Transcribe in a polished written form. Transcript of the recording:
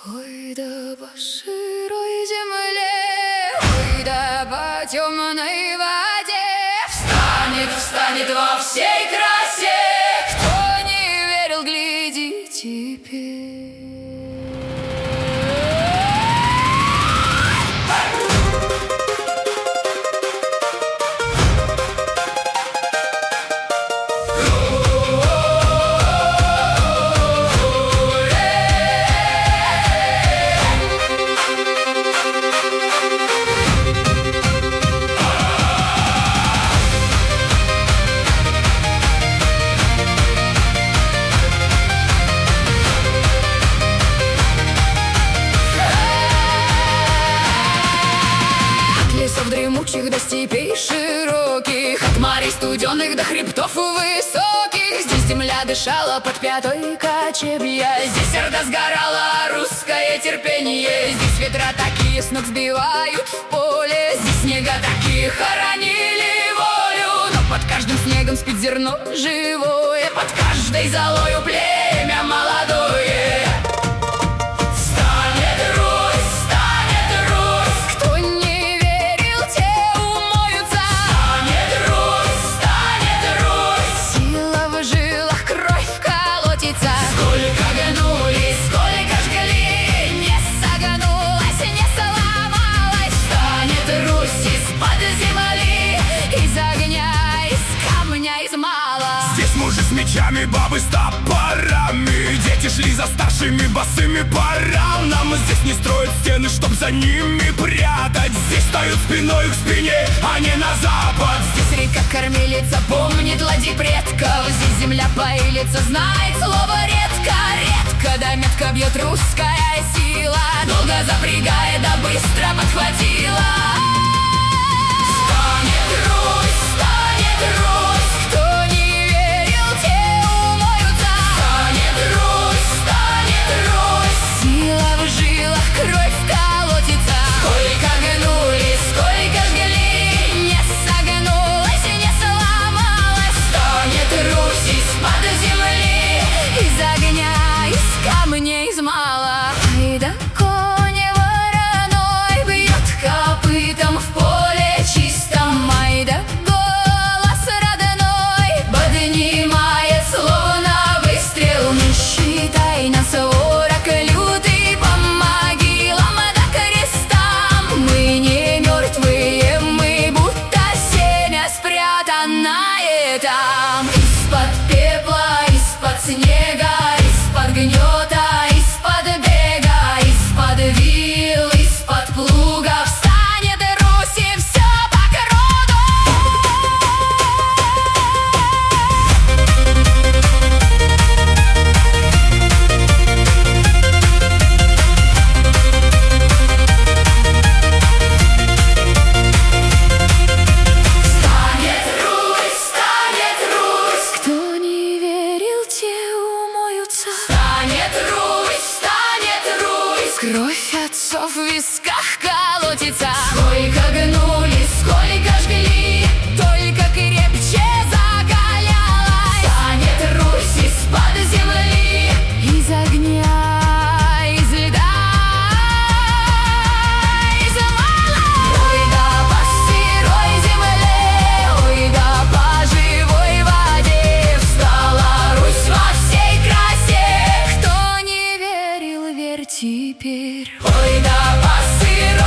Ой, да по широй земле, ой, да по темной воде встанет во всей красе. Кто не верил, гляди теперь. Дремучих до степей широких, от морей студенных до хребтов высоких. Здесь земля дышала под пятой кочевья, здесь сердце сгорало русское терпение. Здесь ветра такие с ног сбивают в поле, здесь снега такие хоронили волю. Но под каждым снегом спит зерно живое, под каждой золою племя молодое. Мечами, бабы с топорами, дети шли за старшими босыми по равнам. Здесь не строят стены, чтоб за ними прятать. Здесь встают спиной к спине, а не на запад. Здесь река кормилица помнит ладьи предков. Здесь земля поилица знает слово редко. Редко да метко бьет русская сила, долго запрягая да быстро подхватила. Станет Русь, станет Русь, кто не кровь колотится. Сколько гнули, сколько жгли, не согнулась и не сломалась. Станет Русь из-под земли, из огня, из камней, из мала. Ай да конь вороной бьет копытом в поле чистом. Ай да голос родной поднимает, словно выстрел. Не считай нас ворог лютый, там. Из-под пепла, из-под снега, из-под гнета, из-под бега, из-под вил, из-под плуга встанет Русь и все по роду. Кровь отцов в висках колотится. Сколько гнули, сколько жгли, только крепче закалялась. Станет Русь из-под земли, из огня, из льда, из мала. Ой, да по сырой земле, ой, да по живой воде встала Русь во всей красе. Кто не верил, верь теперь. Ой, да по сырой